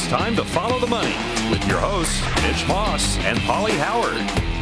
It's time to follow the money with your hosts, Mitch Moss and Paulie Howard.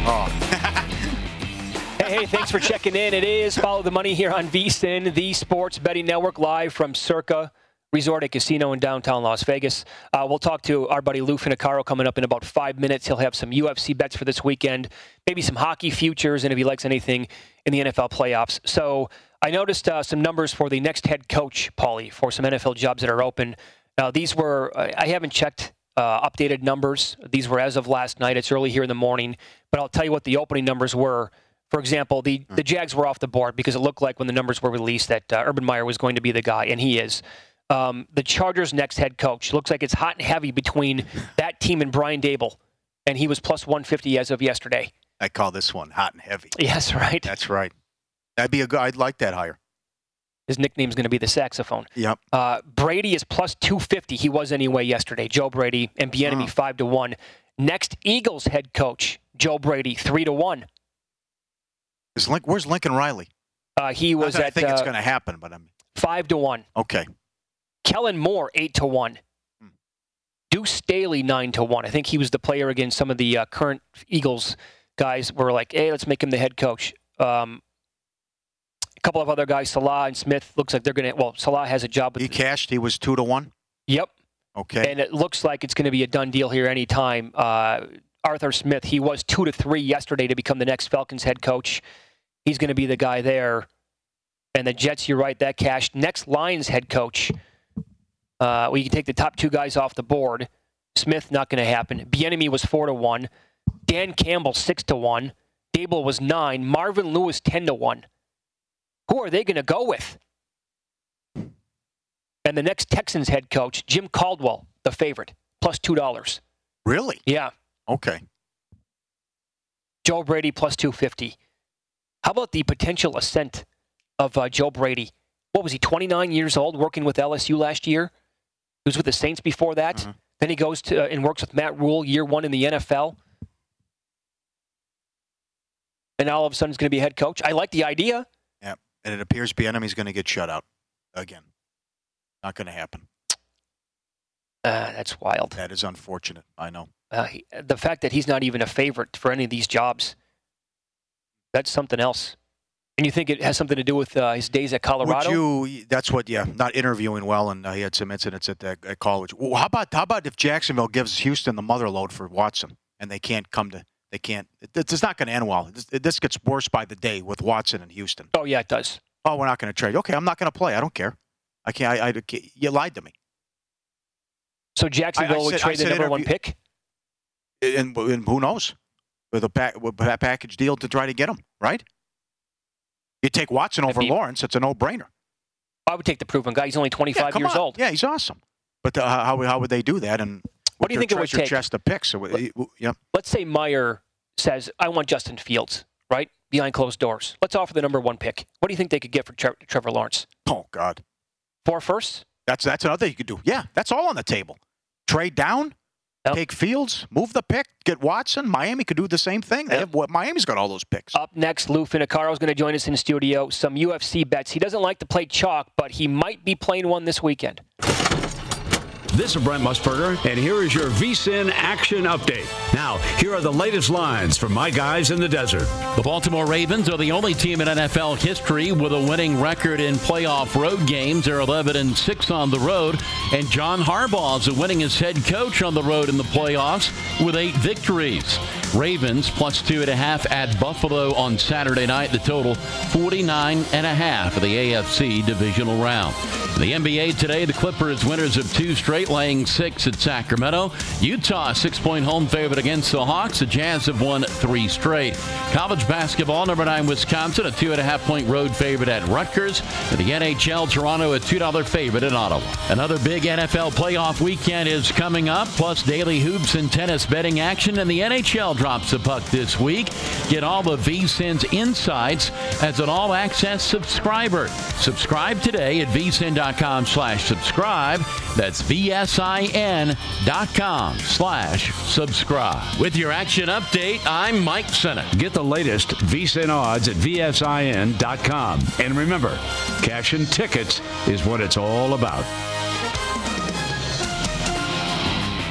Hey, thanks for checking in. It is Follow the Money here on VSiN, the Sports Betting Network, live from Circa Resort and Casino in downtown Las Vegas. We'll talk to our buddy Lou Finicaro coming up in about 5 minutes. He'll have some UFC bets for this weekend, maybe some hockey futures, and if he likes anything in the NFL playoffs. So I noticed some numbers for the next head coach, Paulie, for some NFL jobs that are open. Now, these were, I haven't checked updated numbers. These were as of last night. It's early here in the morning. But I'll tell you what the opening numbers were. For example, the Jags were off the board because it looked like when the numbers were released that Urban Meyer was going to be the guy, and he is. The Chargers' next head coach. Looks like it's hot and heavy between that team and Brian Daboll, and he was plus 150 as of yesterday. I call this one hot and heavy. Yes, right. That's right. That'd be a good. I'd like that higher. His nickname's going to be the saxophone. Yep. Brady is plus 250. He was anyway yesterday. Joe Brady and Bieniemy 5-1. Next Eagles head coach, Joe Brady, 3-1. Where's Lincoln Riley? He was I think it's going to happen, but I'm 5-1. Okay. Kellen Moore 8-1. Deuce Staley 9-1. I think he was the player against some of the current Eagles guys. Were like, hey, let's make him the head coach. A couple of other guys, Salah and Smith, looks like they're going to. Well, Salah has a job. He cashed. He was 2-1. Yep. Okay. And it looks like it's going to be a done deal here anytime. Arthur Smith, he was 2-3 yesterday to become the next Falcons head coach. He's going to be the guy there. And the Jets, you're right, that cashed. Next Lions head coach. We can take the top two guys off the board. Smith, not going to happen. Bieniemy was 4-1. Dan Campbell, 6-1. Daboll was 9. Marvin Lewis, 10-1. Who are they going to go with? And the next Texans head coach, Jim Caldwell, the favorite, plus $2. Really? Yeah. Okay. Joe Brady, plus 250. How about the potential ascent of Joe Brady? What was he, 29 years old, working with LSU last year? He was with the Saints before that. Mm-hmm. Then he goes to and works with Matt Rule, year one in the NFL. And now all of a sudden he's going to be a head coach. I like the idea. Yeah, and it appears Bieniemy's going to get shut out again. Not going to happen. That's wild. That is unfortunate. I know. The fact that he's not even a favorite for any of these jobs, that's something else. And you think it has something to do with his days at Colorado? That's what, not interviewing well, and he had some incidents at college. Well, how about if Jacksonville gives Houston the mother load for Watson, and it's not going to end well. This gets worse by the day with Watson and Houston. Oh, yeah, it does. Oh, we're not going to trade. Okay, I'm not going to play. I don't care. I can't. You lied to me. So Jacksonville would trade the number one pick? And who knows? With a package deal to try to get him, right? You take Watson over Lawrence, it's a no-brainer. I would take the proven guy. He's only 25 years old. Yeah, he's awesome. But how would they do that? And what do you think it would take? Chest of picks. Let's say Meyer says, I want Justin Fields, right? Behind closed doors. Let's offer the number one pick. What do you think they could get for Trevor Lawrence? Oh, God. 4 firsts? That's another thing you could do. Yeah, that's all on the table. Trade down, take Fields, move the pick, get Watson. Miami could do the same thing. Miami's got all those picks. Up next, Lou Finicaro is going to join us in studio. Some UFC bets. He doesn't like to play chalk, but he might be playing one this weekend. This is Brent Musburger, and here is your VSiN action update. Now, here are the latest lines from my guys in the desert. The Baltimore Ravens are the only team in NFL history with a winning record in playoff road games. They're 11-6 on the road, and John Harbaugh is winning as head coach on the road in the playoffs with 8 victories. Ravens plus 2.5 at Buffalo on Saturday night. The total 49.5 for the AFC divisional round. In the NBA today, the Clippers winners of 2 straight, laying 6 at Sacramento. Utah 6-point home favorite against the Hawks. The Jazz have won 3 straight. College basketball, number 9 Wisconsin, a 2.5-point road favorite at Rutgers. In the NHL, Toronto a $2 favorite in Ottawa. Another big NFL playoff weekend is coming up, plus daily hoops and tennis betting action, and the NHL drops the puck this week. Get all the VSiN's insights as an all-access subscriber. Subscribe today at vsin.com/subscribe. That's VSIN.com/subscribe. With your action update, I'm Mike Sennett. Get the latest VSiN odds at VSIN.com. And remember, cashing tickets is what it's all about.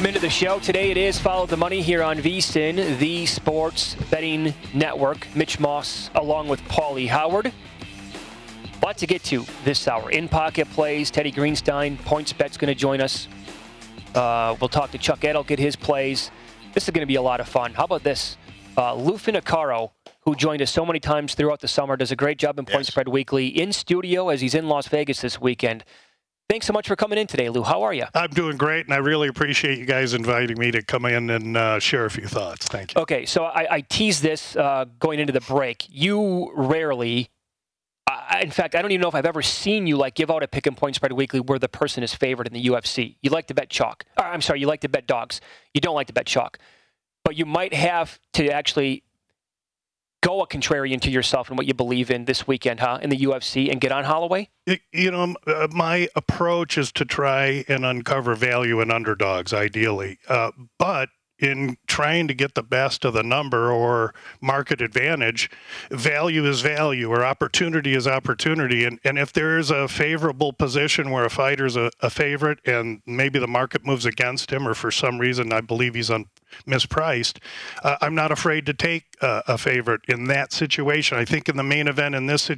Welcome into the show. Today it is Follow the Money here on VSiN, the Sports Betting Network. Mitch Moss along with Paulie Howard. Lot to get to this hour. In-pocket plays, Teddy Greenstein, PointsBet's going to join us. We'll talk to Chuck Edel, get his plays. This is going to be a lot of fun. How about this? Lou Finocchiaro, who joined us so many times throughout the summer, does a great job in Point Spread Weekly in studio as he's in Las Vegas this weekend. Thanks so much for coming in today, Lou. How are you? I'm doing great, and I really appreciate you guys inviting me to come in and share a few thoughts. Thank you. Okay, so I teased this going into the break. You rarely, in fact, I don't even know if I've ever seen you give out a pick and Point Spread Weekly where the person is favored in the UFC. You like to bet chalk. I'm sorry, you like to bet dogs. You don't like to bet chalk. But you might have to actually go a contrarian to yourself and what you believe in this weekend, in the UFC, and get on Holloway? My approach is to try and uncover value in underdogs, ideally. But in trying to get the best of the number or market advantage, value is value or opportunity is opportunity. And if there is a favorable position where a fighter's a favorite and maybe the market moves against him or for some reason I believe he's mispriced, I'm not afraid to take a favorite in that situation. I think in the main event in this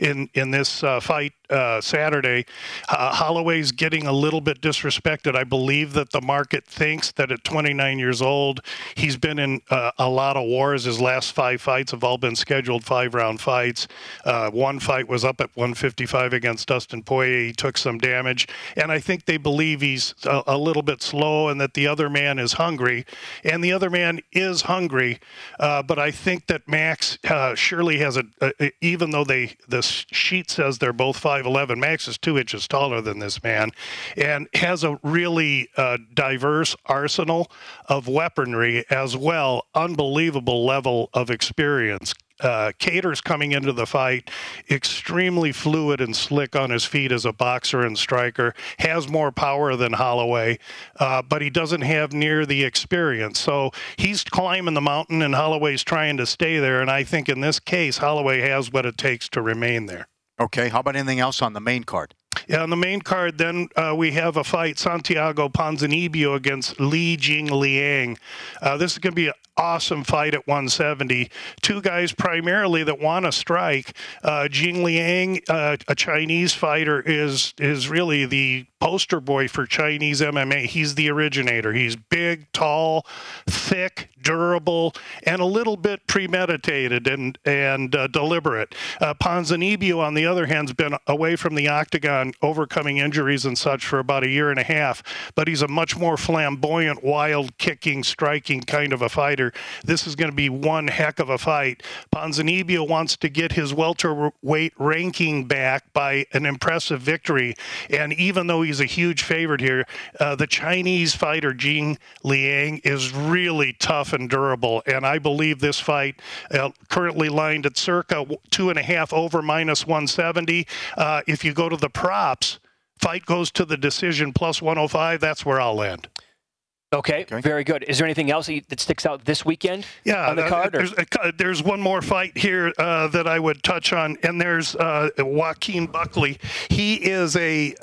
fight Saturday, Holloway's getting a little bit disrespected. I believe that the market thinks that at 29 years old, he's been in a lot of wars. His last 5 fights have all been scheduled 5-round fights. One fight was up at 155 against Dustin Poirier. He took some damage. And I think they believe he's a little bit slow and that the other man is hungry. And the other man is hungry, but I think that Max surely has even though the sheet says they're both 5'11", Max is 2 inches taller than this man and has a really diverse arsenal of weaponry as well, unbelievable level of experience. Cater's coming into the fight extremely fluid and slick on his feet as a boxer and striker, has more power than Holloway, but he doesn't have near the experience. So he's climbing the mountain and Holloway's trying to stay there, and I think in this case, Holloway has what it takes to remain there. Okay, how about anything else on the main card? Yeah, on the main card, then we have a fight, Santiago Ponzinibbio against Li Jingliang. This is going to be an awesome fight at 170. 2 guys primarily that want to strike. Jingliang, a Chinese fighter, is really the poster boy for Chinese MMA. He's the originator. He's big, tall, thick, durable, and a little bit premeditated and deliberate. Ponzinibbio, on the other hand, has been away from the octagon, overcoming injuries and such for about 1.5 years, but he's a much more flamboyant, wild, kicking, striking kind of a fighter. This is going to be one heck of a fight. Ponzinibbio wants to get his welterweight ranking back by an impressive victory, and even though he's a huge favorite here, the Chinese fighter Jing Liang is really tough and durable, and I believe this fight currently lined at circa 2.5 over -170. If you go to the props, fight goes to the decision plus 105. That's where I'll land. Okay, very good. Is there anything else that sticks out this weekend on the card? There's one more fight here that I would touch on, and there's Joaquin Buckley. He is a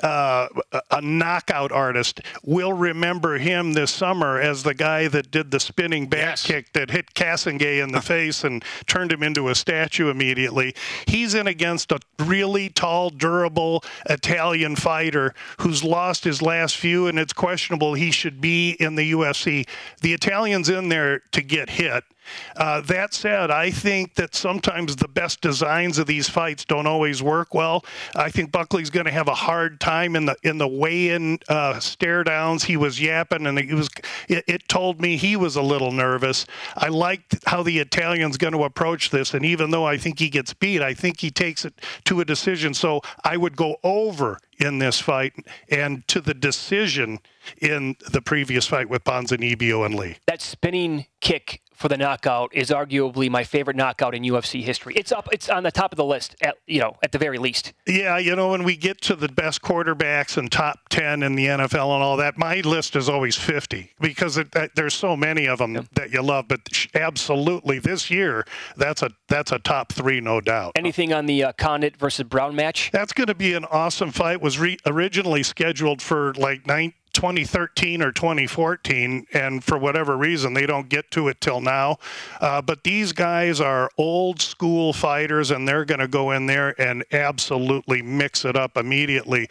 knockout artist. We'll remember him this summer as the guy that did the spinning back kick that hit Kasengay in the face and turned him into a statue immediately. He's in against a really tall, durable Italian fighter who's lost his last few, and it's questionable he should be in the UFC. The Italian's in there to get hit. That said, I think that sometimes the best designs of these fights don't always work well. I think Buckley's going to have a hard time in the weigh-in stare downs. He was yapping, and it told me he was a little nervous. I liked how the Italian's going to approach this, and even though I think he gets beat, I think he takes it to a decision. So I would go over in this fight and to the decision in the previous fight with Ponzinibbio and Lee. That spinning kick for the knockout is arguably my favorite knockout in UFC history. It's on the top of the list at the very least. Yeah, when we get to the best quarterbacks and top 10 in the NFL and all that, my list is always 50 because there's so many of them that you love. But absolutely, this year that's a top 3, no doubt. Anything on the Condit versus Brown match? That's going to be an awesome fight. Was originally scheduled for 2013 or 2014, and for whatever reason, they don't get to it till now. But these guys are old school fighters, and they're going to go in there and absolutely mix it up immediately.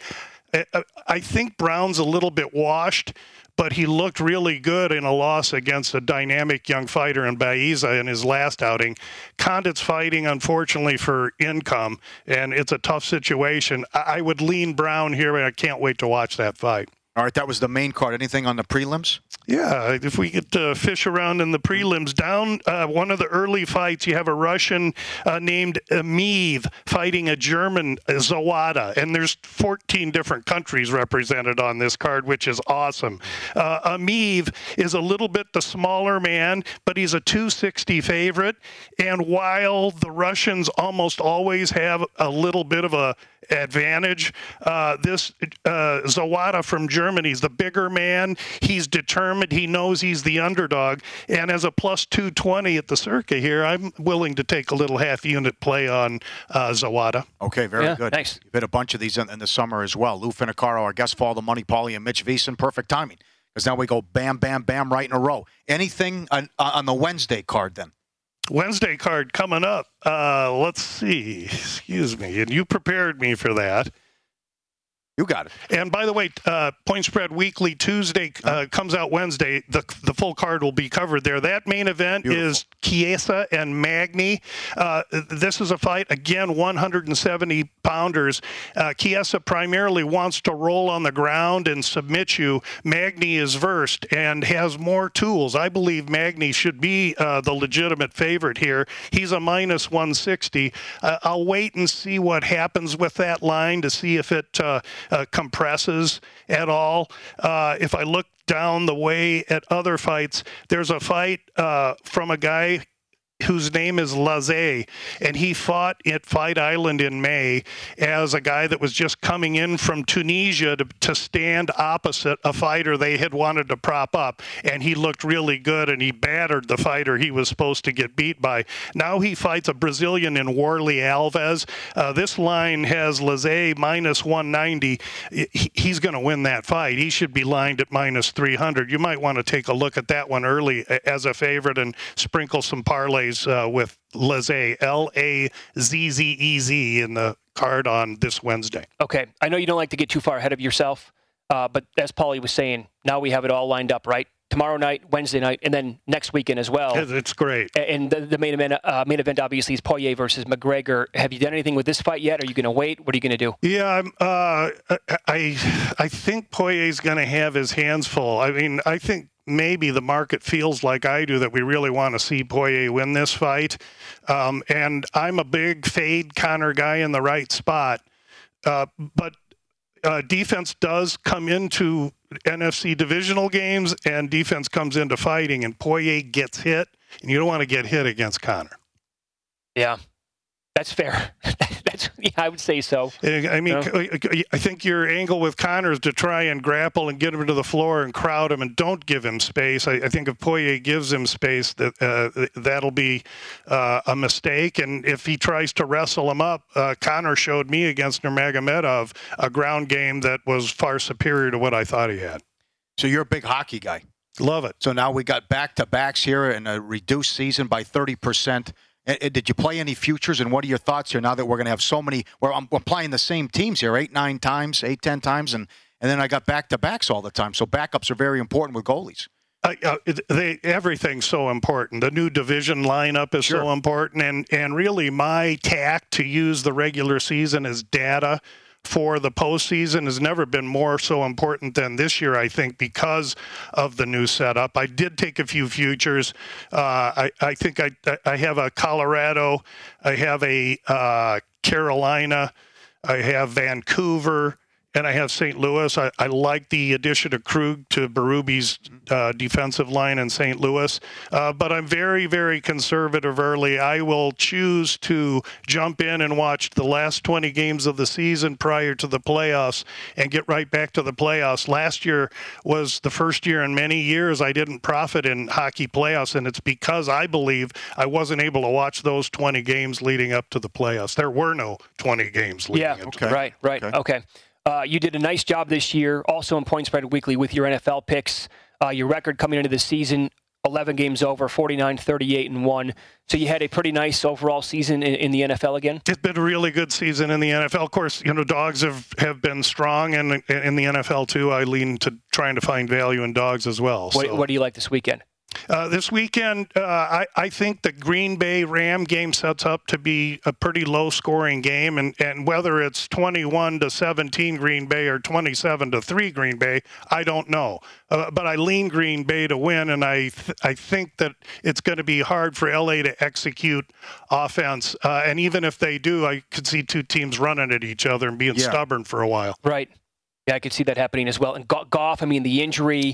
I think Brown's a little bit washed, but he looked really good in a loss against a dynamic young fighter in Baeza in his last outing. Condit's fighting, unfortunately, for income, and it's a tough situation. I would lean Brown here, and I can't wait to watch that fight. All right, that was the main card. Anything on the prelims? Yeah, if we could fish around in the prelims. Down one of the early fights, you have a Russian named Amiv fighting a German Zawada, and there's 14 different countries represented on this card, which is awesome. Amiv is a little bit the smaller man, but he's a 260 favorite, and while the Russians almost always have a little bit of a advantage, this Zawada from Germany is the bigger man. He's determined. He knows he's the underdog. And as a plus 220 at the Circa here, I'm willing to take a little half-unit play on Zawada. Okay, very good. Nice. You've hit a bunch of these in the summer as well. Lou Finicaro, our guest, Follow the Money, Paulie, and Mitch Veasan. Perfect timing, because now we go bam, bam, bam right in a row. Anything on the Wednesday card then? Wednesday card coming up. Let's see. Excuse me. And you prepared me for that. You got it. And by the way, Point Spread Weekly Tuesday comes out Wednesday. The full card will be covered there. That main event is Chiesa and Magny. This is a fight, again, 170-pounders. Chiesa primarily wants to roll on the ground and submit you. Magny is versed and has more tools. I believe Magny should be the legitimate favorite here. He's a minus 160. I'll wait and see what happens with that line to see if it compresses at all. If I look down the way at other fights, there's a fight from a guy whose name is Laze, and he fought at Fight Island in May as a guy that was just coming in from Tunisia to stand opposite a fighter they had wanted to prop up, and he looked really good, and he battered the fighter he was supposed to get beat by. Now he fights a Brazilian in Warley Alves. This line has Laze minus 190. He's going to win that fight. He should be lined at minus 300. You might want to take a look at that one early as a favorite and sprinkle some parlays with Laze, L-A-Z-Z-E-Z, in the card on this Wednesday. Okay. I know you don't like to get too far ahead of yourself, but as Paulie was saying, now we have it all lined up, right? Tomorrow night, Wednesday night, and then next weekend as well. It's great. And the main event obviously is Poirier versus McGregor. Have you done anything with this fight yet? Are you going to wait? What are you going to do? Yeah, I think Poirier's going to have his hands full. I mean, I think maybe the market feels like I do that we really want to see Poirier win this fight. And I'm a big fade Conor guy in the right spot. But defense does come into NFC divisional games, and defense comes into fighting, and Poirier gets hit, and you don't want to get hit against Conor. Yeah, that's fair. I would say so. I mean, I think your angle with Conor is to try and grapple and get him to the floor and crowd him and don't give him space. I think if Poirier gives him space, that'll be a mistake. And if he tries to wrestle him up, Conor showed me against Nurmagomedov a ground game that was far superior to what I thought he had. So you're a big hockey guy. Love it. So now we got back-to-backs here in a reduced season by 30%. Did you play any futures, and what are your thoughts here now that we're going to have so many? We're playing the same teams here 8-10 times, and then I got back-to-backs all the time. So backups are very important with goalies. Everything's so important. The new division lineup is so important, and really my tack to use the regular season as data for the postseason has never been more so important than this year, I think, because of the new setup. I did take a few futures. I think I have a Colorado. I have a Carolina. I have Vancouver. And I have St. Louis. I like the addition of Krug to Berube's defensive line in St. Louis. But I'm very, very conservative early. I will choose to jump in and watch the last 20 games of the season prior to the playoffs and get right back to the playoffs. Last year was the first year in many years I didn't profit in hockey playoffs, and it's because I believe I wasn't able to watch those 20 games leading up to the playoffs. There were no 20 games leading up to the playoffs. Right. Okay. You did a nice job this year, also in Point Spread Weekly with your NFL picks. Your record coming into the season, 11 games over, 49, 38, and 1. So you had a pretty nice overall season in the NFL again? It's been a really good season in the NFL. Of course, dogs have been strong, and in the NFL, too. I lean to trying to find value in dogs as well. What do you like this weekend? This weekend, I think the Green Bay Ram game sets up to be a pretty low-scoring game, and whether it's 21-17 Green Bay or 27-3 Green Bay, I don't know. But I lean Green Bay to win, and I think that it's going to be hard for LA to execute offense. And even if they do, I could see two teams running at each other and being stubborn for a while. Right. Yeah, I could see that happening as well. And Goff, I mean, the injury.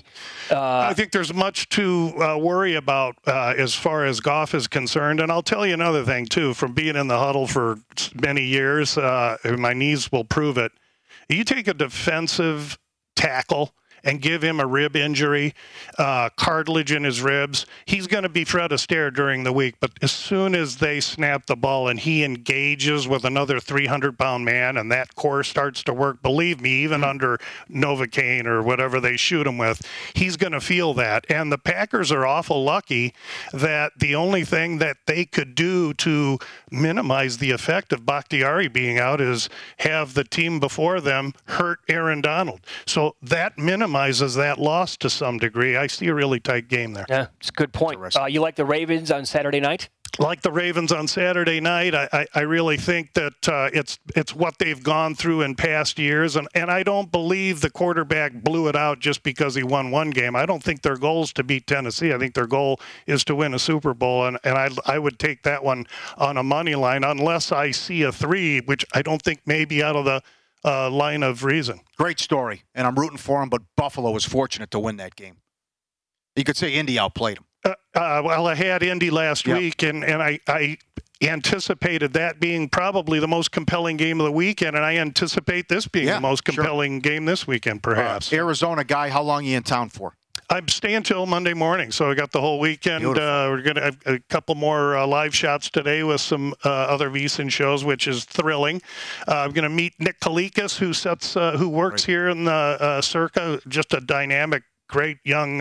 I think there's much to worry about as far as Goff is concerned. And I'll tell you another thing, too, from being in the huddle for many years, my knees will prove it. You take a defensive tackle and give him a rib injury, cartilage in his ribs, he's going to be Fred Astaire during the week. But as soon as they snap the ball and he engages with another 300-pound man and that core starts to work, believe me, even under Novocaine or whatever they shoot him with, he's going to feel that. And the Packers are awful lucky that the only thing that they could do to minimize the effect of Bakhtiari being out is have the team before them hurt Aaron Donald. So that minimizes that loss to some degree. I see a really tight game there. Yeah, it's a good point. You like the Ravens on Saturday night? Like the Ravens on Saturday night, I really think that it's what they've gone through in past years, and I don't believe the quarterback blew it out just because he won one game. I don't think their goal is to beat Tennessee. I think their goal is to win a Super Bowl, and I would take that one on a money line unless I see a 3, which I don't think may be out of the line of reason. Great story, and I'm rooting for him, but Buffalo was fortunate to win that game. You could say Indy outplayed him. Well, I had Indy last week, and I anticipated that being probably the most compelling game of the weekend, and I anticipate this being the most compelling game this weekend, perhaps. Arizona guy, how long are you in town for? I'm staying till Monday morning, so I got the whole weekend. We're going to have a couple more live shots today with some other VSiN shows, which is thrilling. I'm going to meet Nick Kalikas, who works here in the Circa, just a dynamic, great young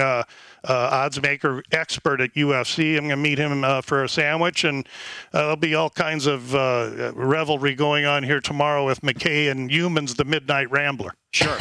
odds maker expert at UFC. I'm going to meet him for a sandwich, and there'll be all kinds of revelry going on here tomorrow with McKay and Humans, the Midnight Rambler. Sure.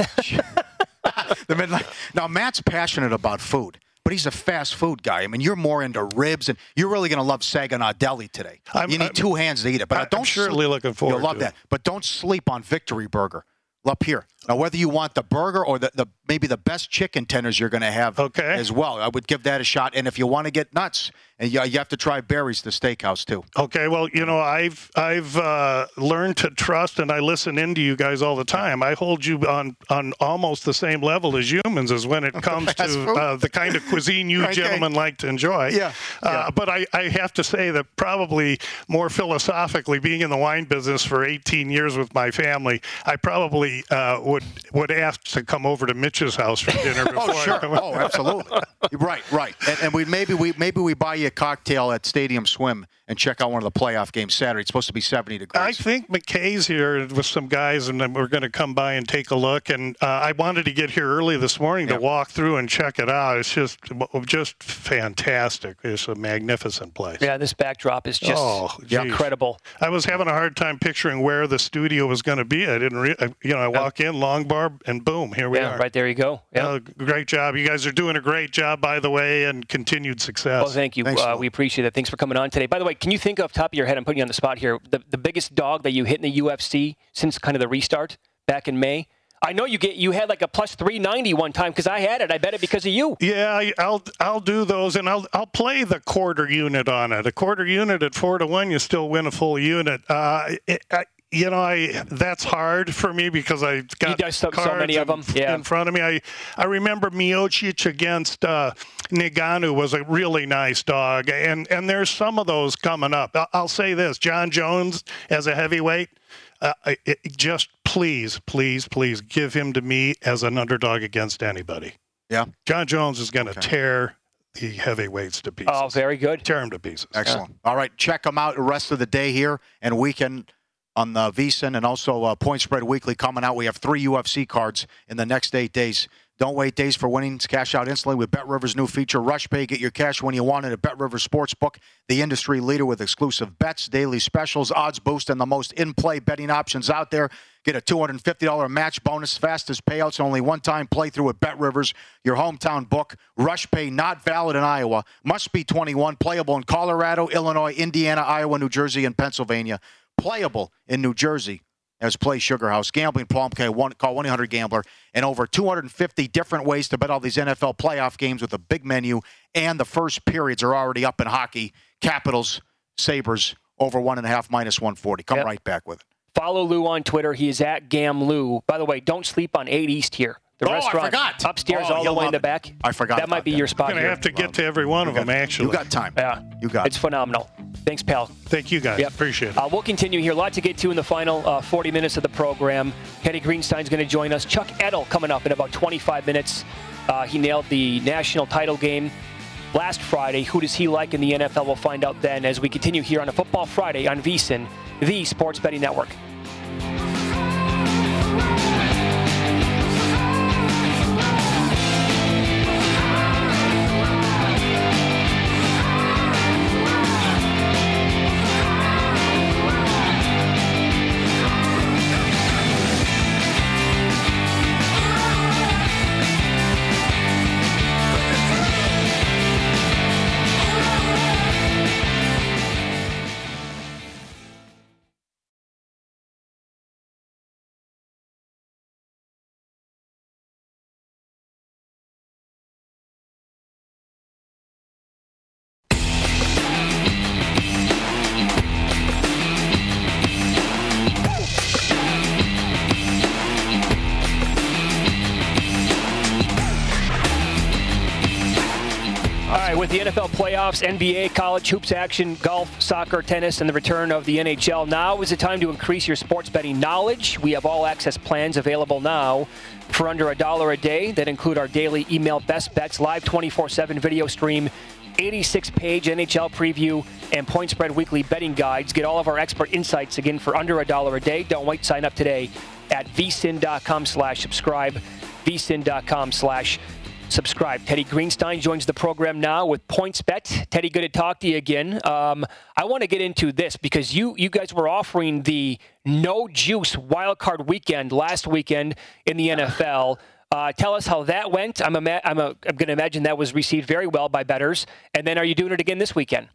Now, Matt's passionate about food, but he's a fast food guy. I mean, you're more into ribs, and you're really going to love Saginaw Deli today. You need 2 hands to eat it. But I'm surely looking forward to it. You'll love that. But don't sleep on Victory Burger up here. Now, whether you want the burger or the maybe the best chicken tenders you're going to have as well, I would give that a shot. And if you want to get nuts, and you have to try Barry's, the steakhouse, too. Okay, well, I've learned to trust, and I listen into you guys all the time. I hold you on almost the same level as Humans as when it comes to the kind of cuisine you gentlemen like to enjoy. But I have to say that probably more philosophically, being in the wine business for 18 years with my family, I probably would ask to come over to Mitch's house for dinner before. Oh, absolutely. Right. And maybe we buy you a cocktail at Stadium Swim and check out one of the playoff games Saturday. It's supposed to be 70 degrees. I think McKay's here with some guys, and we're going to come by and take a look. And I wanted to get here early this morning to walk through and check it out. It's just fantastic. It's a magnificent place. Yeah, this backdrop is just incredible. I was having a hard time picturing where the studio was going to be. I didn't I walk in, long bar, and boom, here we are. Right there you go. Yeah. Great job. You guys are doing a great job, by the way, and continued success. Well, thank you. We appreciate it. Thanks for coming on today. By the way, can you think off the top of your head, I'm putting you on the spot here, the biggest dog that you hit in the UFC since kind of the restart back in May? I know you had like a plus 390 one time because I had it. I bet it because of you. Yeah, I'll do those, and I'll play the quarter unit on it. A quarter unit at 4-1, you still win a full unit. That's hard for me because I got so many of them in front of me. I remember Miocic against Ngannou was a really nice dog, and there's some of those coming up. I'll say this: John Jones as a heavyweight. Just please give him to me as an underdog against anybody. Yeah, John Jones is going to tear the heavyweights to pieces. Oh, very good. Tear him to pieces. Excellent. Yeah. All right, check him out the rest of the day here and weekend. on the VSiN, and also Point Spread Weekly coming out. We have 3 UFC cards in the next 8 days. Don't wait days for winnings. Cash out instantly with BetRivers' new feature, Rush Pay. Get your cash when you want it at BetRivers Sportsbook, the industry leader with exclusive bets, daily specials, odds boost, and the most in-play betting options out there. Get a $250 match bonus, fastest payouts, only one-time playthrough at BetRivers, your hometown book. Rush Pay not valid in Iowa. Must be 21. Playable in Colorado, Illinois, Indiana, Iowa, New Jersey, and Pennsylvania. Playable in New Jersey as Play Sugar House. Gambling problem, call 1-800-GAMBLER. And over 250 different ways to bet all these NFL playoff games with a big menu. And the first periods are already up in hockey. Capitals, Sabres, over 1.5 minus 140. Come right back with it. Follow Lou on Twitter. He is at GamLou. By the way, don't sleep on 8 East here. The restaurant I forgot. Upstairs all the way in the back. I forgot. That might be your spot. I'm going to have to get to every one of them, actually. You got time. Yeah. You got It's phenomenal. Thanks, pal. Thank you, guys. Yep. Appreciate it. We'll continue here. A lot to get to in the final 40 minutes of the program. Teddy Greenstein's going to join us. Chuck Edel coming up in about 25 minutes. He nailed the national title game last Friday. Who does he like in the NFL? We'll find out then as we continue here on a Football Friday on VSiN, the Sports Betting Network. With the NFL playoffs, NBA, college hoops action, golf, soccer, tennis, and the return of the NHL, now is the time to increase your sports betting knowledge. We have all access plans available now for under $1 a day that include our daily email best bets, live 24/7 video stream, 86-page NHL preview, and Point Spread weekly betting guides. Get all of our expert insights again for under $1 a day. Don't wait. Sign up today at vsin.com/subscribe. vsin.com/subscribe. Teddy Greenstein joins the program now with PointsBet. Teddy, good to talk to you again. I want to get into this because you guys were offering the no juice wildcard weekend last weekend in the NFL. Tell us how that went. I'm going to imagine that was received very well by bettors. And then are you doing it again this weekend?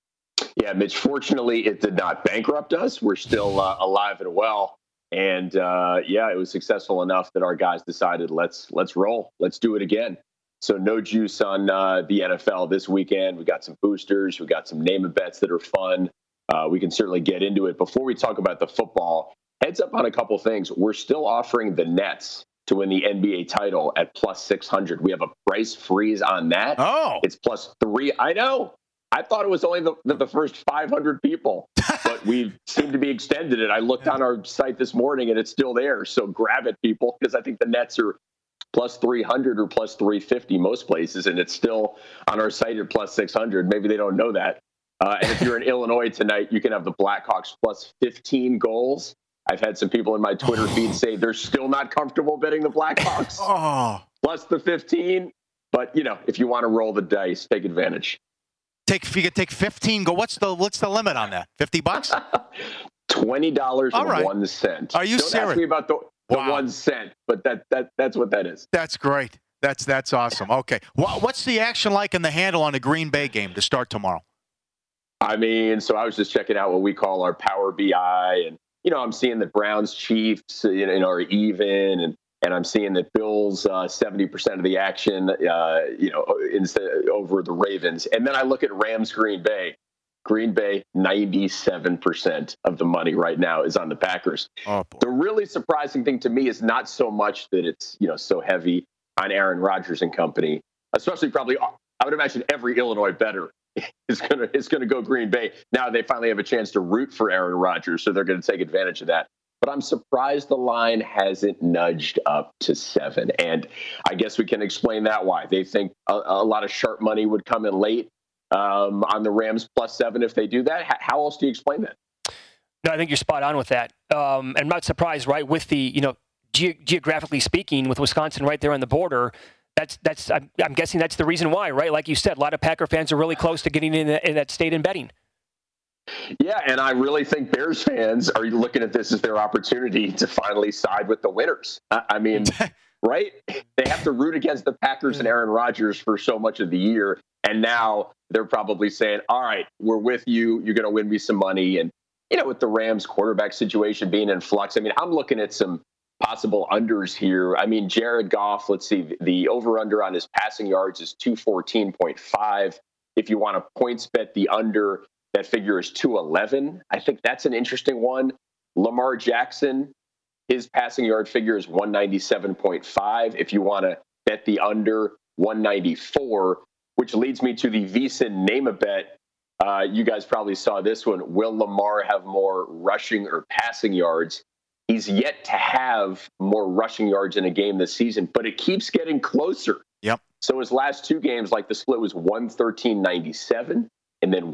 Yeah, Mitch, fortunately, it did not bankrupt us. We're still alive and well. And it was successful enough that our guys decided, let's roll. Let's do it again. So no juice on the NFL this weekend. We got some boosters. We got some name of bets that are fun. We can certainly get into it. Before we talk about the football, heads up on a couple things. We're still offering the Nets to win the NBA title at plus 600. We have a price freeze on that. Oh. It's plus 3. I know. I thought it was only the first 500 people, but we seem to be extended it. I looked on our site this morning, and it's still there. So grab it, people, because I think the Nets are plus 300 or plus 350 most places, and it's still on our site at plus 600. Maybe they don't know that. And if you're in Illinois tonight, you can have the Blackhawks plus 15 goals. I've had some people in my Twitter feed say they're still not comfortable betting the Blackhawks plus the 15. But, if you want to roll the dice, take advantage. If you could take 15, what's the limit on that? $50? $20 and 1 cent. Are you Don't serious? ask me about the 1 cent, but that's what that is. That's great. That's awesome. Okay. What's the action like in the handle on the Green Bay game to start tomorrow? I mean, so I was just checking out what we call our Power BI, and I'm seeing that Browns Chiefs are even, and I'm seeing that Bills 70% of the action, instead over the Ravens. And then I look at Rams Green Bay. Green Bay, 97% of the money right now is on the Packers. Oh, boy. The really surprising thing to me is not so much that it's so heavy on Aaron Rodgers and company, especially probably I would imagine every Illinois bettor is gonna go Green Bay. Now they finally have a chance to root for Aaron Rodgers, so they're going to take advantage of that. But I'm surprised the line hasn't nudged up to 7. And I guess we can explain that why. They think a lot of sharp money would come in late on the Rams plus 7 if they do that. How else do you explain that? No, I think you're spot on with that. And I'm not surprised, right? With the, geographically speaking, with Wisconsin right there on the border, I'm guessing that's the reason why, right? Like you said, a lot of Packer fans are really close to getting in that state and betting. Yeah, and I really think Bears fans are looking at this as their opportunity to finally side with the winners. I mean, right? They have to root against the Packers and Aaron Rodgers for so much of the year. And now they're probably saying, all right, we're with you. You're going to win me some money. And, with the Rams quarterback situation being in flux, I mean, I'm looking at some possible unders here. I mean, Jared Goff, let's see, the over-under on his passing yards is 214.5. If you want to points bet the under, that figure is 211. I think that's an interesting one. Lamar Jackson, his passing yard figure is 197.5. If you want to bet the under, 194, which leads me to the VSiN Name-A-Bet. You guys probably saw this one. Will Lamar have more rushing or passing yards? He's yet to have more rushing yards in a game this season, but it keeps getting closer. Yep. So his last two games, like the split was 113.97 and then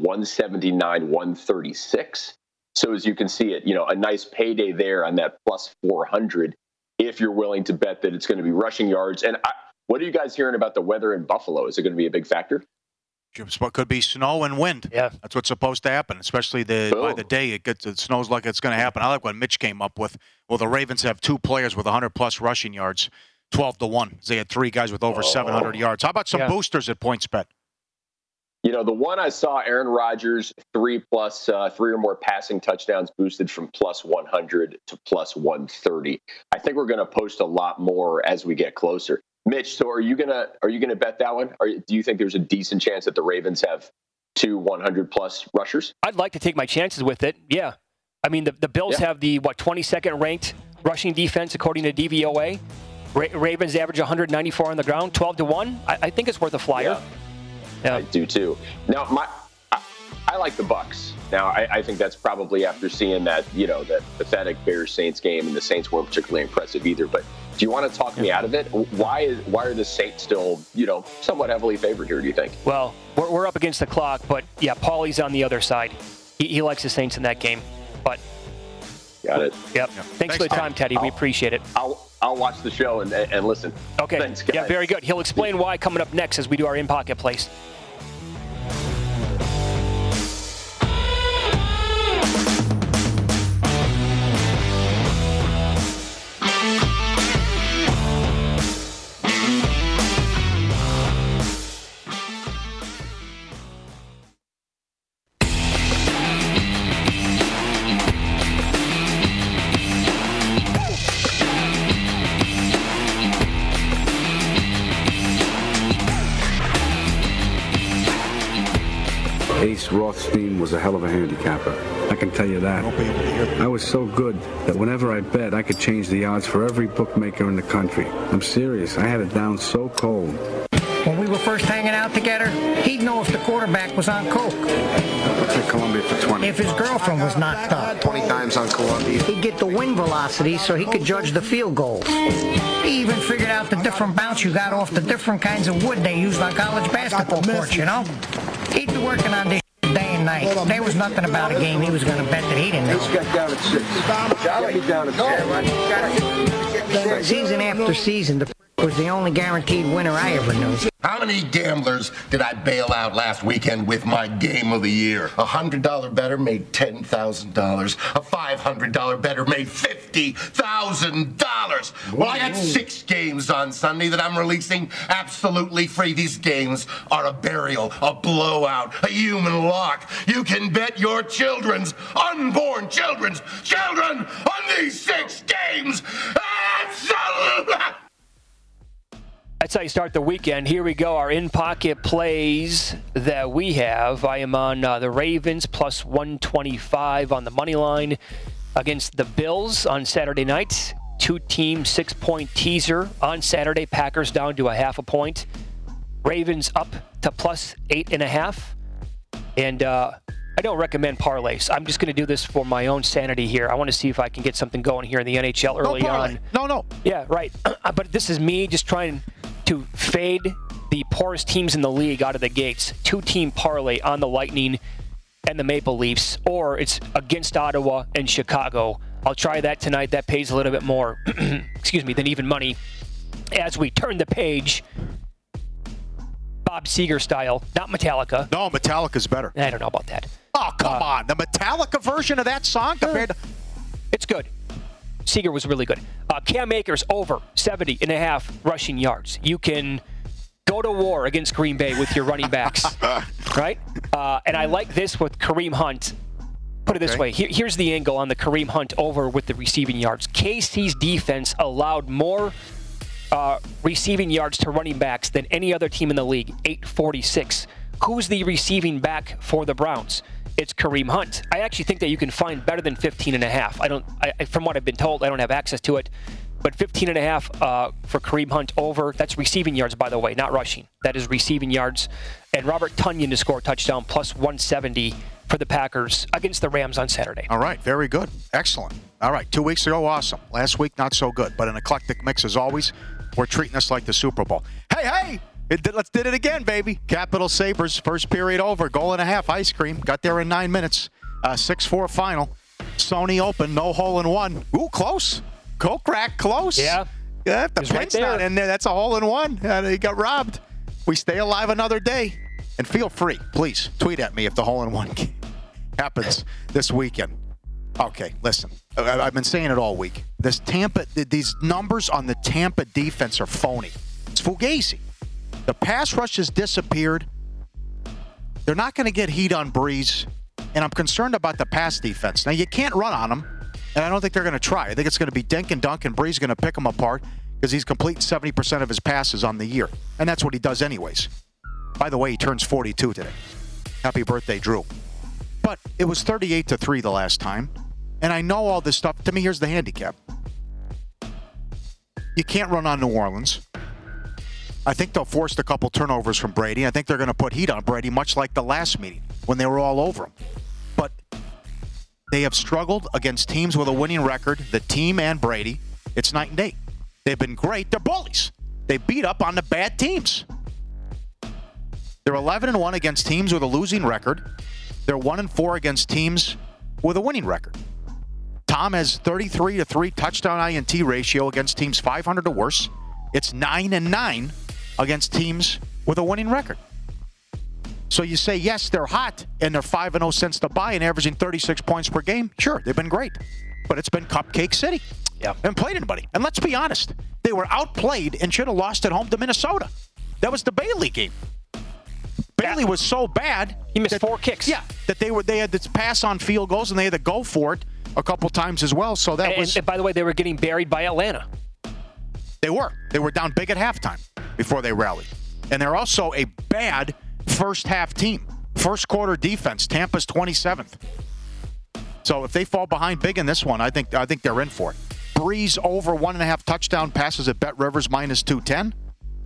179.136. So as you can see it, a nice payday there on that plus 400 if you're willing to bet that it's going to be rushing yards. And what are you guys hearing about the weather in Buffalo? Is it going to be a big factor? What could be snow and wind. Yeah. That's what's supposed to happen, especially by the day it snows like it's going to happen. I like what Mitch came up with. Well, the Ravens have two players with 100-plus rushing yards, 12-1. They had three guys with over 700 yards. How about some boosters at PointsBet? The one I saw, Aaron Rodgers, 3 or more passing touchdowns boosted from plus 100 to plus 130. I think we're going to post a lot more as we get closer. Mitch, so are you gonna bet that one? Do you think there's a decent chance that the Ravens have 2 100-plus rushers? I'd like to take my chances with it. Yeah, I mean the Bills have the 22nd ranked rushing defense according to DVOA. Ravens average 194 on the ground, 12-1. I think it's worth a flyer. Yeah. I do too. Now I like the Bucs. Now I think that's probably after seeing that that pathetic Bears Saints game, and the Saints weren't particularly impressive either. But do you want to talk me out of it? Why are the Saints still somewhat heavily favored here? Do you think? Well, we're up against the clock, but yeah, Paulie's on the other side. He likes the Saints in that game. But got it. Yep. Thanks for the time, Teddy. We appreciate it. I'll watch the show and listen. Okay. Thanks, guys. Yeah, very good. He'll explain why coming up next as we do our in-pocket plays. Ace Rothstein was a hell of a handicapper. I can tell you that. I was so good that whenever I bet, I could change the odds for every bookmaker in the country. I'm serious. I had it down so cold. When we were first hanging out together, he'd know if the quarterback was on coke. Let's say Columbia for 20. If his girlfriend was knocked up. 20 times on Columbia. He'd get the wing velocity so he could judge the field goals. He even figured out the different bounce you got off the different kinds of wood they used on college basketball courts, He'd be working on this day and night. There was nothing about a game he was going to bet that he didn't know. He got down at 6. Charlie down at 6. Season after season, the was the only guaranteed winner I ever knew. How many gamblers did I bail out last weekend with my game of the year? A $100 bettor made $10,000. A $500 bettor made $50,000. Well, I got 6 games on Sunday that I'm releasing absolutely free. These games are a burial, a blowout, a human lock. You can bet your unborn children on these 6 games. Absolutely. That's how you start the weekend. Here we go, our in-pocket plays that we have. I am on the Ravens plus 125 on the money line against the Bills on Saturday night. 2-team 6-point teaser on Saturday. Packers down to 0.5 point. Ravens up to plus 8.5. And I don't recommend parlays. I'm just going to do this for my own sanity here. I want to see if I can get something going here in the NHL early on. No. Yeah, right. But this is me just trying to fade the poorest teams in the league out of the gates. 2-team parlay on the Lightning. and the Maple Leafs, or it's against Ottawa and Chicago. I'll try that tonight. That pays a little bit more, than even money. As we turn the page, Bob Seger style, not Metallica. No, Metallica's better. I don't know about that. Oh, come on. The Metallica version of that song compared to... It's good. Seger was really good. Cam Akers over 70.5 rushing yards. You can go to war against Green Bay with your running backs, right? And I like this with Kareem Hunt. Put it this way. Here's the angle on the Kareem Hunt over with the receiving yards. KC's defense allowed more receiving yards to running backs than any other team in the league, 846. Who's the receiving back for the Browns? It's Kareem Hunt. I actually think that you can find better than 15.5. From what I've been told, I don't have access to it, but 15.5 for Kareem Hunt over. That's receiving yards, by the way, not rushing. That is receiving yards. And Robert Tonyan to score a touchdown, plus 170 for the Packers against the Rams on Saturday. All right, very good. Excellent. All right, 2 weeks ago, awesome. Last week, not so good, but an eclectic mix as always. We're treating us like the Super Bowl. Hey! Let's did it again, baby. Capital Sabres, first period over, goal and a half, ice cream. Got there in 9 minutes. 6-4 final. Sony Open, no hole in one. Ooh, close. Go crack, close. Yeah. The pin's right not in there. That's a hole in one. He got robbed. We stay alive another day. And feel free, please, tweet at me if the hole in one happens this weekend. Okay, listen. I've been saying it all week. These numbers on the Tampa defense are phony. It's fugazi. The pass rush has disappeared. They're not going to get heat on Breeze, and I'm concerned about the pass defense. Now, you can't run on them, and I don't think they're going to try. I think it's going to be dink and dunk, and Breeze is going to pick them apart because he's completing 70% of his passes on the year, and that's what he does anyways. By the way, he turns 42 today. Happy birthday, Drew. But it was 38-3 the last time, and I know all this stuff. To me, here's the handicap. You can't run on New Orleans. I think they'll force a couple turnovers from Brady. I think they're going to put heat on Brady, much like the last meeting when they were all over him. But they have struggled against teams with a winning record, the team and Brady. It's night and day. They've been great. They're bullies. They beat up on the bad teams. They're 11-1 against teams with a losing record. They're 1-4 against teams with a winning record. Tom has 33-3 touchdown INT ratio against teams 500 or worse. It's 9-9 against teams with a winning record. So you say, yes, they're hot, and they're 5-0 since the bye and averaging 36 points per game. Sure, they've been great. But it's been Cupcake City. Yeah. Haven't played anybody. And let's be honest, they were outplayed and should have lost at home to Minnesota. That was the Bailey game. Bailey was so bad. He missed 4 kicks. Yeah, that they had to pass on field goals, and they had to go for it a couple times as well. So that was. And by the way, they were getting buried by Atlanta. They were down big at halftime before they rallied. And they're also a bad first half team. First quarter defense, Tampa's 27th. So if they fall behind big in this one, I think they're in for it. Breeze over 1.5 touchdown passes at Bet Rivers minus 210.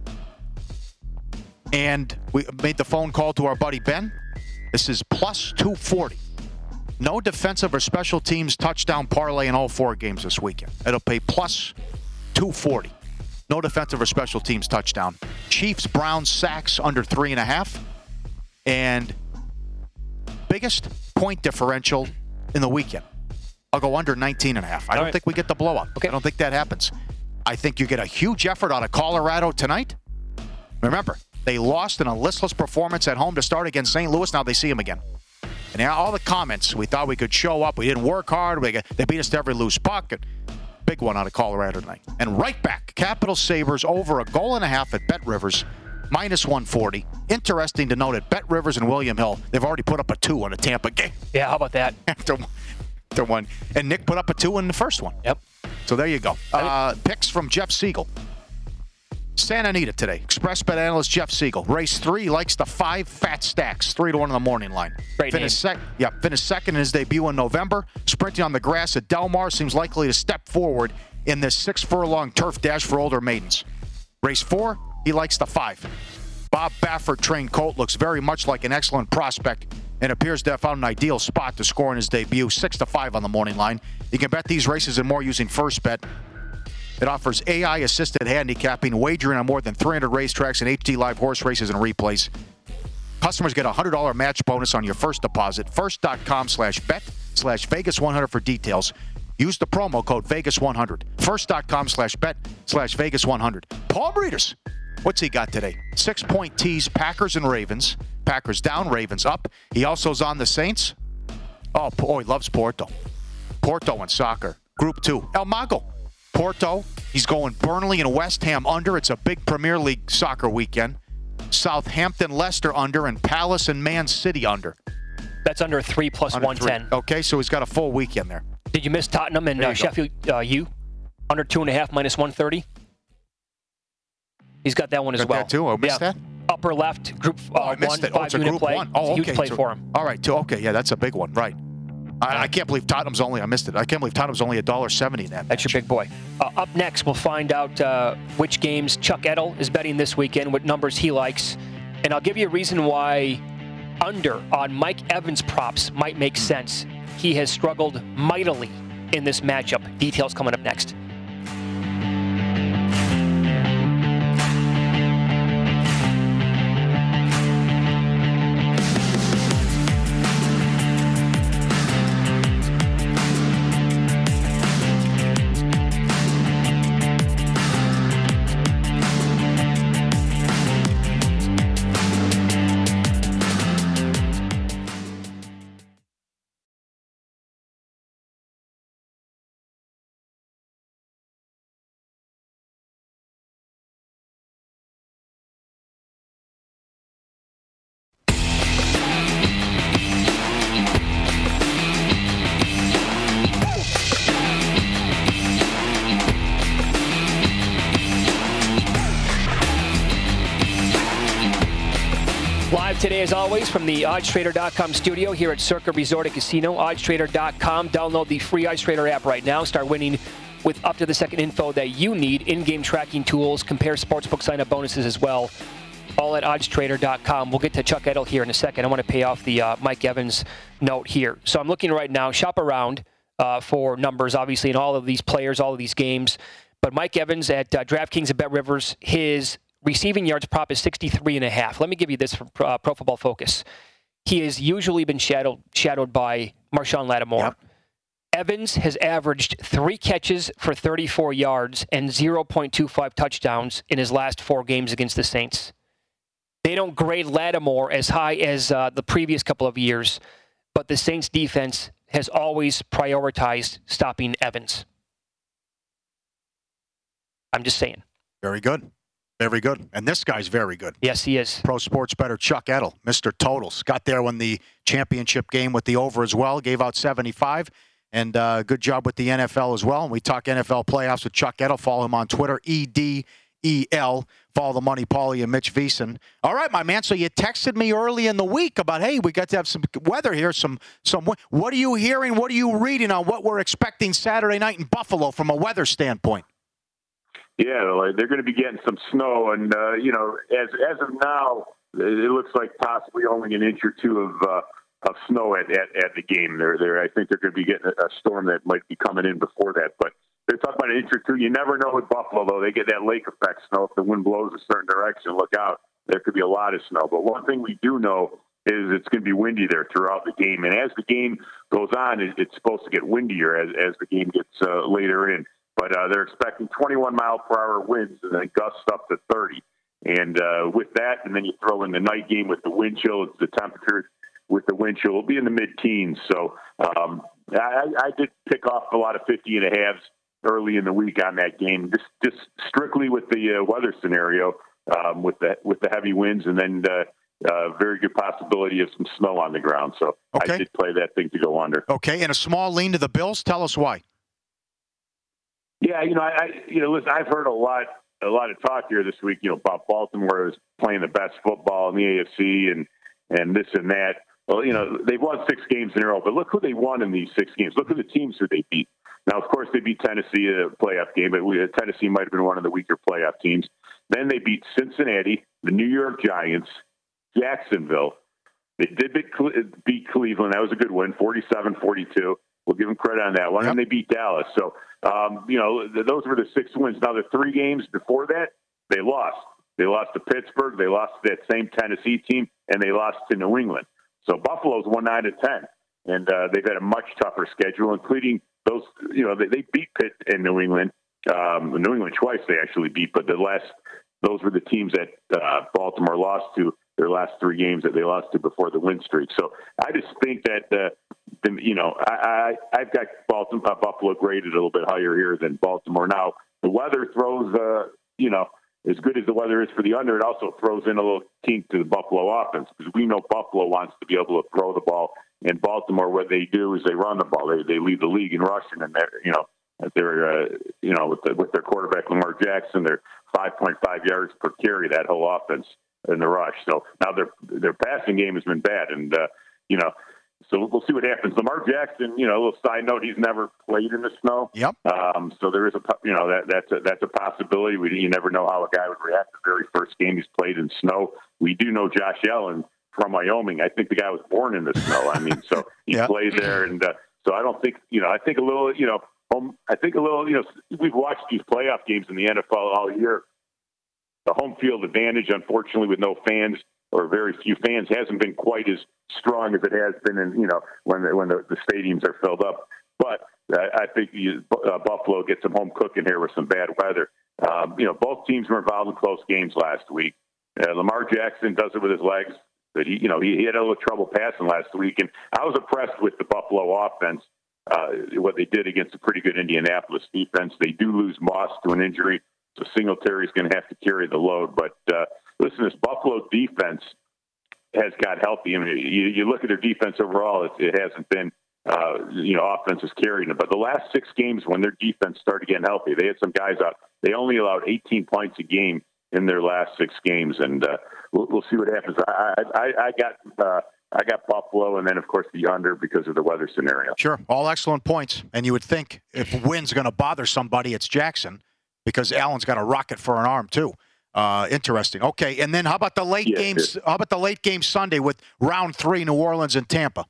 And we made the phone call to our buddy Ben. This is plus 240. No defensive or special teams touchdown parlay in all 4 games this weekend. It'll pay plus 240. No defensive or special teams touchdown. Chiefs, Browns, sacks under 3.5. And biggest point differential in the weekend. I'll go under 19.5. I don't think we get the blowout. Okay. I don't think that happens. I think you get a huge effort out of Colorado tonight. Remember, they lost in a listless performance at home to start against St. Louis. Now they see them again. And now all the comments, we thought we could show up. We didn't work hard. They beat us to every loose puck. Big one out of Colorado tonight. And right back, Capital Sabres over a goal and a half at Bet Rivers, minus 140. Interesting to note at Bet Rivers and William Hill, they've already put up a 2 on a Tampa game. Yeah, how about that? After one. And Nick put up a 2 in the first one. Yep. So there you go. Picks from Jeff Siegel. Santa Anita today. Express bet analyst Jeff Siegel. Race 3 likes the 5 fat stacks. 3-1 in the morning line. Great name. Finished second in his debut in November. Sprinting on the grass at Del Mar, seems likely to step forward in this 6-furlong turf dash for older maidens. Race 4, he likes the 5. Bob Baffert trained colt looks very much like an excellent prospect and appears to have found an ideal spot to score in his debut. 6-5 on the morning line. You can bet these races and more using First Bet. It offers AI-assisted handicapping, wagering on more than 300 racetracks and HD live horse races and replays. Customers get a $100 match bonus on your first deposit. First.com/bet/Vegas100 for details. Use the promo code Vegas100. First.com/bet/Vegas100. Palm readers. What's he got today? 6-point tees, Packers and Ravens. Packers down, Ravens up. He also's on the Saints. Oh, he loves Porto. Porto in soccer. Group 2. El Mago. Porto. He's going Burnley and West Ham under. It's a big Premier League soccer weekend. Southampton, Leicester under, and Palace and Man City under. That's under 3 plus under 110. 3. Okay, so he's got a full weekend there. Did you miss Tottenham and Sheffield U? Under 2.5 minus 130. He's got that one as well. That too? I missed that? Upper left, group I missed 1, it. Oh, it's a unit group play. 1. Oh, it's a okay. huge play for him. All right, too. Okay, yeah, that's a big one. Right. I can't believe Tottenham's only, I missed it. I can't believe Tottenham's only $1.70 in that match. That's your big boy. Up next, we'll find out which games Chuck Edel is betting this weekend, what numbers he likes. And I'll give you a reason why under on Mike Evans props might make sense. He has struggled mightily in this matchup. Details coming up next. Live today, as always, from the OddsTrader.com studio here at Circa Resort and Casino. OddsTrader.com. Download the free OddsTrader app right now. Start winning with up-to-the-second info that you need. In-game tracking tools. Compare sportsbook sign-up bonuses as well. All at OddsTrader.com. We'll get to Chuck Edel here in a second. I want to pay off the Mike Evans note here. So I'm looking right now. Shop around for numbers, obviously, in all of these players, all of these games. But Mike Evans at DraftKings and BetRivers, his receiving yards prop is 63.5. Let me give you this from Pro Football Focus. He has usually been shadowed by Marshawn Lattimore. Yep. Evans has averaged 3 catches for 34 yards and 0.25 touchdowns in his last 4 games against the Saints. They don't grade Lattimore as high as the previous couple of years, but the Saints defense has always prioritized stopping Evans. I'm just saying. Very good. Very good. And this guy's very good. Yes, he is. Pro Sports Bettor Chuck Edel, Mr. Totals. Got there when the championship game with the over as well. Gave out 75. And good job with the NFL as well. And we talk NFL playoffs with Chuck Edel. Follow him on Twitter, EDEL. Follow the Money, Paulie and Mitch Veason. All right, my man. So you texted me early in the week about, hey, we got to have some weather here. What are you hearing? What are you reading on what we're expecting Saturday night in Buffalo from a weather standpoint? Yeah, like they're going to be getting some snow, and as of now, it looks like possibly only an inch or two of snow at the game. I think they're going to be getting a storm that might be coming in before that, but they're talking about an inch or two. You never know with Buffalo, though. They get that lake effect snow. If the wind blows a certain direction, look out. There could be a lot of snow. But one thing we do know is it's going to be windy there throughout the game, and as the game goes on, it's supposed to get windier as the game gets later in. But they're expecting 21-mile-per-hour winds and then gusts up to 30. And with that, and then you throw in the night game with the wind chill, the temperature with the wind chill will be in the mid-teens. So I did pick off a lot of 50.5s early in the week on that game, just strictly with the weather scenario, with the heavy winds, and then very good possibility of some snow on the ground. So okay. I did play that thing to go under. Okay, and a small lean to the Bills. Tell us why. Yeah, listen, I've heard a lot of talk here this week, about Baltimore is playing the best football in the AFC and this and that. Well, they've won 6 games in a row, but look who they won in these 6 games. Look at the teams who they beat. Now, of course, they beat Tennessee in a playoff game, but Tennessee might have been one of the weaker playoff teams. Then they beat Cincinnati, the New York Giants, Jacksonville. They did beat Cleveland. That was a good win, 47-42. We'll give them credit on that one. Yep. And they beat Dallas. So, those were the 6 wins. Now, the 3 games before that, they lost. They lost to Pittsburgh. They lost to that same Tennessee team. and they lost to New England. So Buffalo's won 9 of 10, and they've had a much tougher schedule, including those. They beat Pitt and New England. New England twice they actually beat, but those were the teams that Baltimore lost to their last 3 games that they lost to before the win streak. So I just think that I've got Buffalo graded a little bit higher here than Baltimore. Now the weather throws as good as the weather is for the under, it also throws in a little kink to the Buffalo offense, because we know Buffalo wants to be able to throw the ball. In Baltimore, what they do is they run the ball. They lead the league in rushing, and with their quarterback Lamar Jackson, they're 5.5 yards per carry, that whole offense in the rush. So now their passing game has been bad, and so we'll see what happens. Lamar Jackson, a little side note, he's never played in the snow. Yep. So there is that's a possibility. You never know how a guy would react the very first game he's played in snow. We do know Josh Allen from Wyoming. I think the guy was born in the snow. I mean, so he played there, and so I don't think I think a little we've watched these playoff games in the NFL all year. The home field advantage, unfortunately, with no fans or very few fans, hasn't been quite as strong as it has been in when the stadiums are filled up. But I think Buffalo gets some home cooking here with some bad weather. Both teams were involved in close games last week. Lamar Jackson does it with his legs, but he had a little trouble passing last week, and I was impressed with the Buffalo offense. What they did against a pretty good Indianapolis defense. They do lose Moss to an injury, so Singletary is going to have to carry the load. But listen, this Buffalo defense has got healthy. I mean, you look at their defense overall; it hasn't been, offense is carrying it. But the last 6 games, when their defense started getting healthy, they had some guys out. They only allowed 18 points a game in their last 6 games, and we'll see what happens. I got Buffalo, and then, of course, the under because of the weather scenario. Sure. All excellent points. And you would think if wind's going to bother somebody, it's Jackson, because Allen's got a rocket for an arm, too. Interesting. Okay, and then how about the late games? How about the late game Sunday with round 3, New Orleans and Tampa?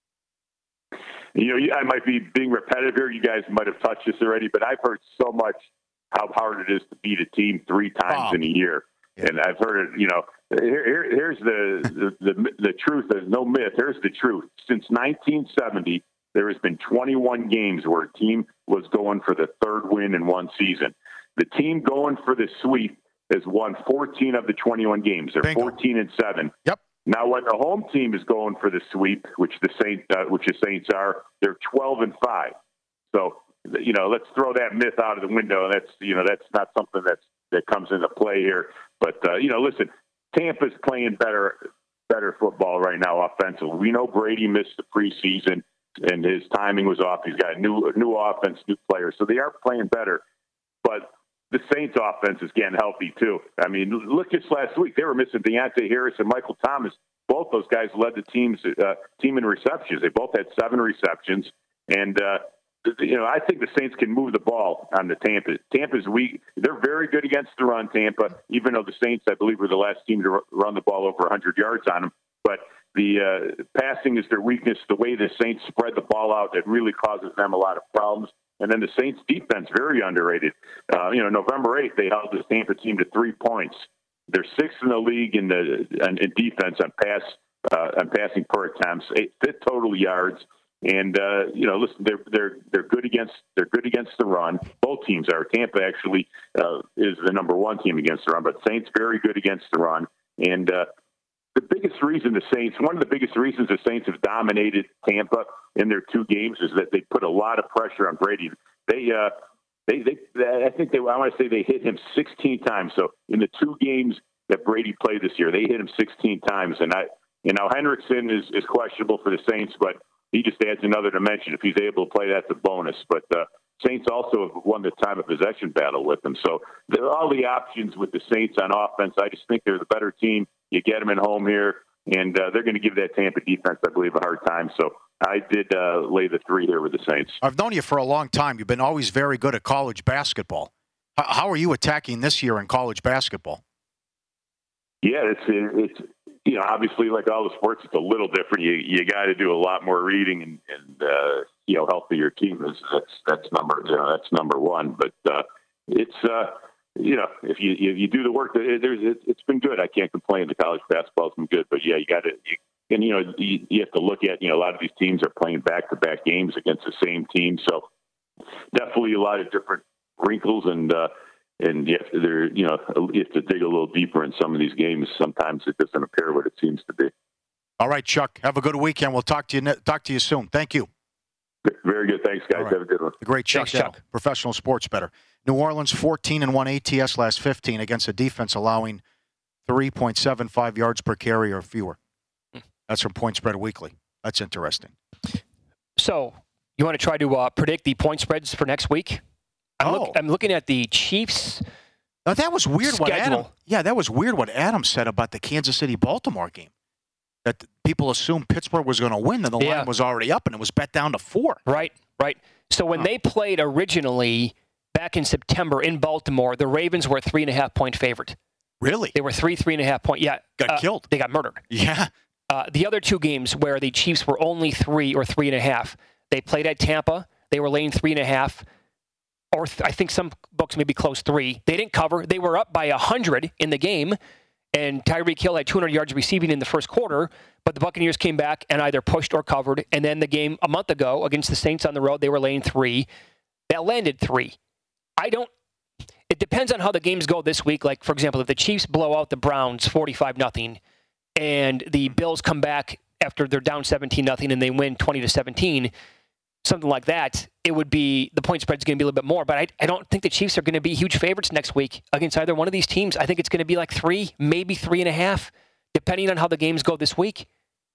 I might be being repetitive here. You guys might have touched this already, but I've heard so much how hard it is to beat a team 3 times in a year. Yeah. And I've heard it, here's the truth. There's no myth. Here's the truth. Since 1970, there has been 21 games where a team was going for the 3rd win in one season. The team going for the sweep has won 14 of the 21 games. They're 14-7. Yep. Now, when the home team is going for the sweep, which the Saints are, they're 12-5. So, let's throw that myth out of the window. That's not something that comes into play here. But listen, Tampa's playing better football right now offensively. We know Brady missed the preseason and his timing was off. He's got new offense, new players, so they are playing better. But the Saints offense is getting healthy too. I mean, look just last week, they were missing Deontay Harris and Michael Thomas. Both those guys led the team in receptions. They both had 7 receptions, and I think the Saints can move the ball on the Tampa. Tampa's weak. They're very good against the run, Tampa, even though the Saints, I believe, were the last team to run the ball over 100 yards on them. But the passing is their weakness. The way the Saints spread the ball out, it really causes them a lot of problems. And then the Saints' defense, very underrated. November 8th, they held this Tampa team to 3 points. They're 6th in the league in defense on passing per attempts, 5th total yards. And listen, they're good against the run. Both teams are. Tampa actually is the number 1 team against the run, but Saints very good against the run. And one of the biggest reasons the Saints have dominated Tampa in their 2 games is that they put a lot of pressure on Brady. I want to say they hit him 16 times. So in the 2 games that Brady played this year, they hit him 16 times. And now Hendrickson is questionable for the Saints, but he just adds another dimension. If he's able to play, that's a bonus. But Saints also have won the time of possession battle with them. So there are all the options with the Saints on offense. I just think they're the better team. You get them at home here, and they're going to give that Tampa defense, I believe, a hard time. So I did lay the 3 here with the Saints. I've known you for a long time. You've been always very good at college basketball. How are you attacking this year in college basketball? Yeah, it's obviously, like all the sports, it's a little different. You got to do a lot more reading and healthy your team is. That's number 1. But it's if you do the work, it's been good. I can't complain. The college basketball's been good, but yeah, you have to look at, a lot of these teams are playing back-to-back games against the same team. So definitely a lot of different wrinkles, and you have to dig a little deeper in some of these games. Sometimes it doesn't appear what it seems to be. All right, Chuck, have a good weekend. We'll talk to you soon. Thank you. Very good. Thanks, guys. Right. Have a good one. The great Chuck, professional sports bettor. New Orleans 14-1 ATS last 15 against a defense allowing 3.75 yards per carry or fewer. That's from Point Spread Weekly. That's interesting. So, you want to try to predict the point spreads for next week? I'm looking at the Chiefs. Now, that was weird. Schedule. That was weird what Adam said about the Kansas City-Baltimore game. That people assumed Pittsburgh was going to win, and the line was already up, and it was bet down to 4. Right. So when they played originally back in September in Baltimore, the Ravens were a 3.5-point favorite. Really? They were 3.5 point. Yeah. Got killed. They got murdered. Yeah. The other two games where the Chiefs were only 3 or 3.5, they played at Tampa. They were laying 3.5, or I think some books maybe close 3. They didn't cover. They were up by 100 in the game. And Tyreek Hill had 200 yards receiving in the first quarter, but the Buccaneers came back and either pushed or covered. And then the game a month ago against the Saints on the road, they were laying 3. That landed 3. It depends on how the games go this week. Like, for example, if the Chiefs blow out the Browns 45-0 and the Bills come back after they're down 17-0 and they win 20-17, something like that, it would be, the point spread's going to be a little bit more. But I don't think the Chiefs are going to be huge favorites next week against either one of these teams. I think it's going to be like 3, maybe 3.5, depending on how the games go this week.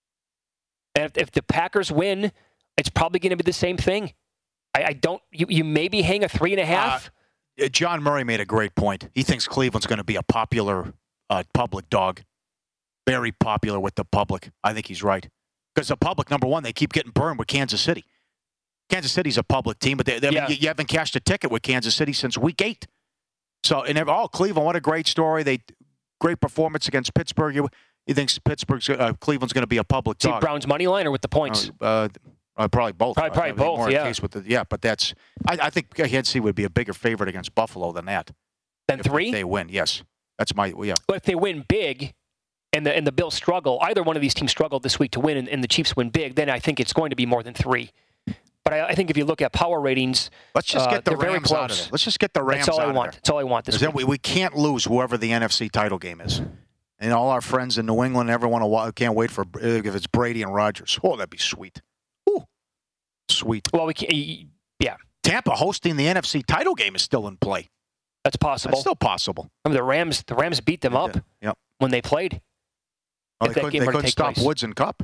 And if the Packers win, it's probably going to be the same thing. You maybe hang a 3.5. John Murray made a great point. He thinks Cleveland's going to be a popular public dog. Very popular with the public. I think he's right. Because the public, number one, they keep getting burned with Kansas City. Kansas City's a public team, but you haven't cashed a ticket with Kansas City since week 8. So, Cleveland, what a great story. Great performance against Pittsburgh. You think Cleveland's going to be a public dog? Browns money line or with the points? Probably both. Probably both, yeah. Case with but that's. I think Kansas City would be a bigger favorite against Buffalo than that. Than 3? If they win, yes. That's my. But if they win big, and the Bills struggle, either one of these teams struggled this week to win, and the Chiefs win big, then I think it's going to be more than 3. But I think if you look at power ratings, let's just get the Rams out of it. Let's just get the Rams out of there. That's all I want. Then we can't lose whoever the NFC title game is. And all our friends in New England, everyone can't wait for if it's Brady and Rodgers. Oh, that'd be sweet. Ooh, sweet. Well, we can't. Yeah. Tampa hosting the NFC title game is still in play. That's possible. That's still possible. I mean, the Rams beat them up when they played. Well, they couldn't stop Woods and Kupp.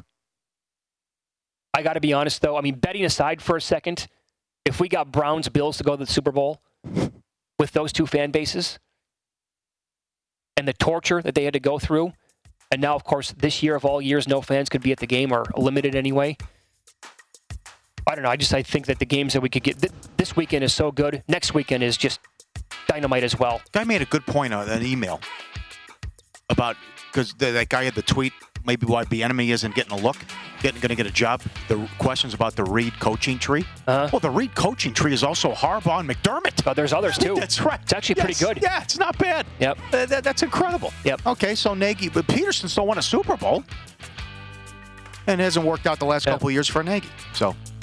I got to be honest, though. I mean, betting aside for a second, if we got Browns-Bills to go to the Super Bowl with those two fan bases and the torture that they had to go through, and now, of course, this year of all years, no fans could be at the game or limited anyway. I don't know. I think that the games that we could get this weekend is so good. Next weekend is just dynamite as well. Guy made a good point on an email about, because that guy had the tweet, maybe why Bieniemy isn't getting a look, going to get a job. The questions about the Reid coaching tree. Well, the Reid coaching tree is also Harbaugh and McDermott. Oh, there's others too. That's right. It's actually pretty good. Yeah, it's not bad. Yep. That's incredible. Yep. Okay, so Nagy, but Peterson still won a Super Bowl, and it hasn't worked out the last couple of years for Nagy. So